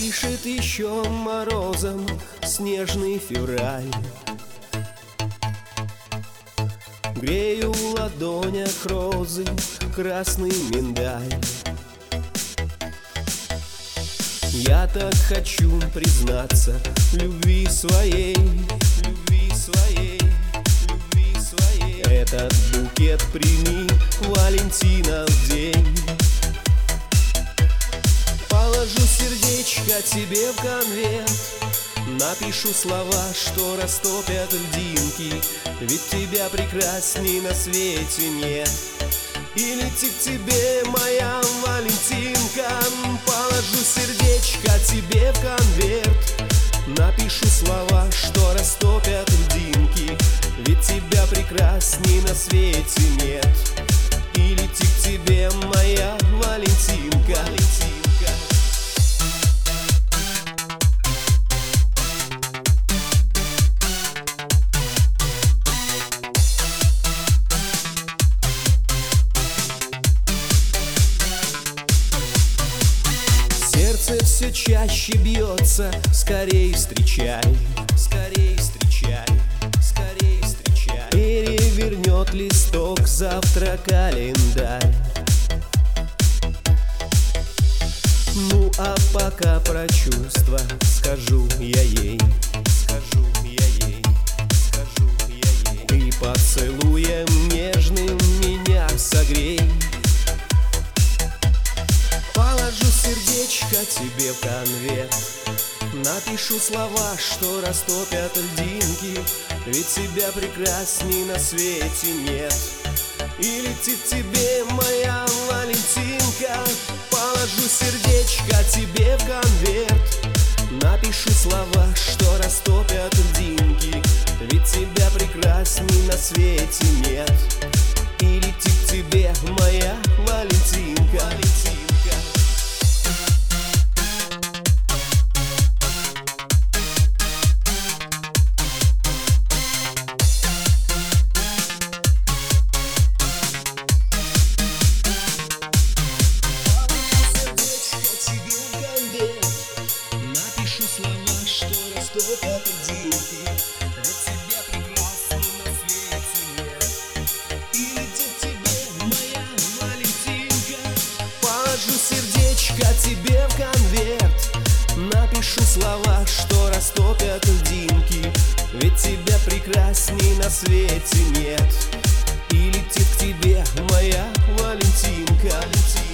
Дышит еще морозом снежный февраль. Грею в ладонях розы, красный миндаль. Я так хочу признаться в любви своей, любви своей, любви своей. Этот букет прими, Валентинов день. Положу сердечко тебе в конверт, напишу слова, что растопят льдинки, ведь тебя прекрасней на свете нет. И летит к тебе моя Валентинка. Положу сердечко тебе в конверт, напишу слова, что растопят льдинки, ведь тебя прекрасней на свете нет. И летит к тебе моя Валентинка. Сердце все чаще бьется, скорей встречай, скорей встречай, скорей встречай. Перевернет листок завтра календарь. Ну а пока про чувства скажу я ей, скажу я ей, скажу я ей. Ты поцелуем нежным меня согрей. Положу сердечко тебе в конверт, напишу слова, что растопят льдинки, ведь тебя прекрасней на свете нет. И летит тебе моя Валентинка. Положу сердечко тебе в конверт, напишу слова, что растопят льдинки, ведь тебя прекрасней на свете нет. И летит к тебе моя Валентинка. Напишу слова, что растопят льдинки, ведь тебя прекрасней на свете нет. И летит к тебе моя Валентинка. Положу сердечко тебе в конверт, напишу слова, что растопят льдинки, ведь тебя прекрасней на свете нет. И летит к тебе моя Валентинка.